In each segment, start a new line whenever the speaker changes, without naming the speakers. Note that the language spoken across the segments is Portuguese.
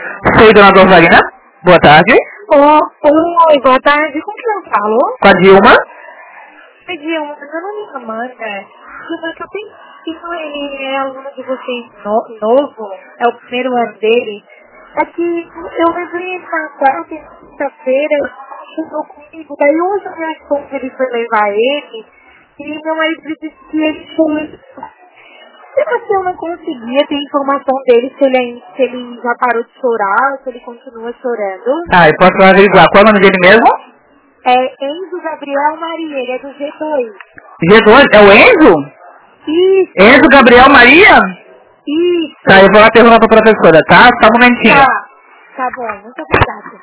Sei, dona Dorvalina. Boa tarde.
Oi, boa tarde. Com quem eu falo?
Com a Dilma.
Oi, Dilma. Meu nome é Amanda. Dilma, que eu tenho ele é aluno de vocês novo, é o primeiro ano dele. É que eu levei ele na quarta e quinta-feira, chegou comigo. Daí hoje meu esposo ele foi levar ele e meu marido disse que ele foi. Será que eu não conseguia ter informação dele se ele já parou de chorar ou se ele continua chorando?
Ah, eu posso averiguar. Qual é o nome dele mesmo?
É Enzo Gabriel Maria, ele é do G2.
G2? É o Enzo?
Isso.
Enzo Gabriel Maria?
Isso.
Tá, eu vou lá perguntar pra professora, tá? Só um momentinho.
Tá bom, muito obrigada.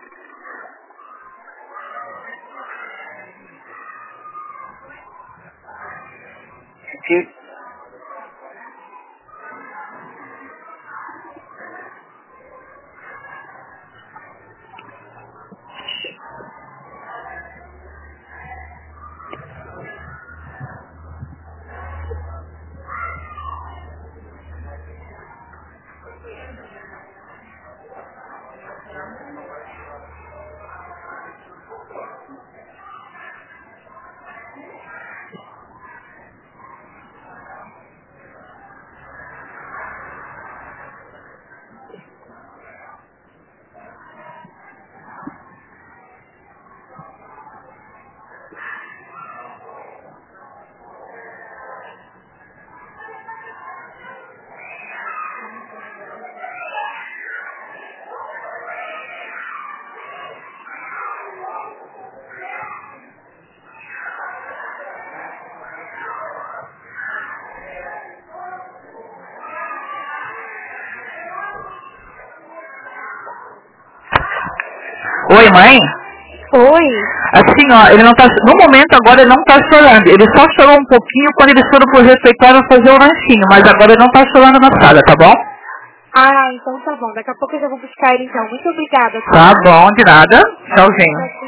Oi, mãe?
Oi.
Assim, ó, ele não tá... No momento, agora, ele não tá chorando. Ele só chorou um pouquinho quando eles foram pro refeitório fazer o lanchinho. Mas agora ele não tá chorando na sala, tá bom?
Ah, então tá bom. Daqui a pouco eu já vou buscar ele então. Muito obrigada.
Tá bom, de nada. Tchauzinho.